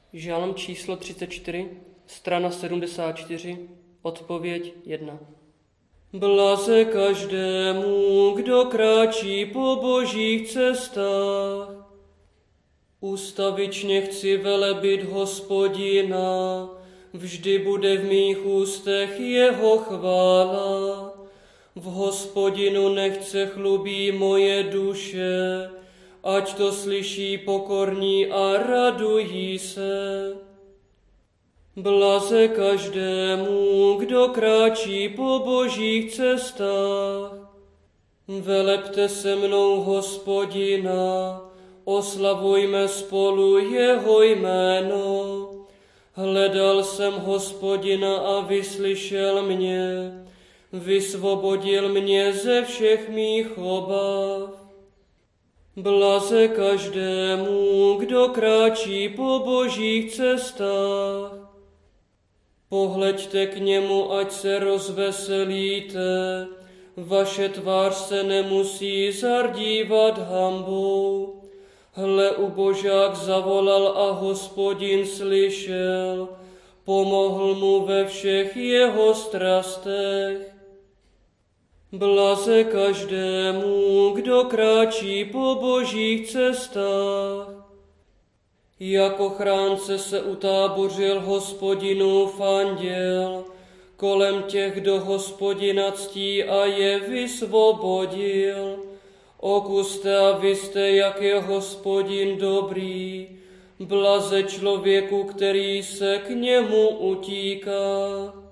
Žálm číslo 34, strana 74, odpověď 1. Blaze každému, kdo kráčí po božích cestách. Ustavičně chci velebit Hospodina, vždy bude v mých ústech jeho chvála. V Hospodinu nechce chlubí moje duše, ať to slyší pokorní a radují se. Blaze každému, kdo kráčí po božích cestách. Velepte se mnou Hospodina, oslavujme spolu jeho jméno. Hledal jsem Hospodina a vyslyšel mě, vysvobodil mě ze všech mých obav. Blaze každému, kdo kráčí po božích cestách. Pohleďte k němu, ať se rozveselíte, vaše tvář se nemusí zardívat hanbou. Hle, ubožák zavolal a Hospodin slyšel, pomohl mu ve všech jeho strastech. Blaze každému, kdo kráčí po božích cestách. Jak ochránce se utábořil Hospodinův anděl kolem těch, kdo Hospodina ctí a je vysvobodil. Okuste a viste, jak je Hospodin dobrý, blaze člověku, který se k němu utíká.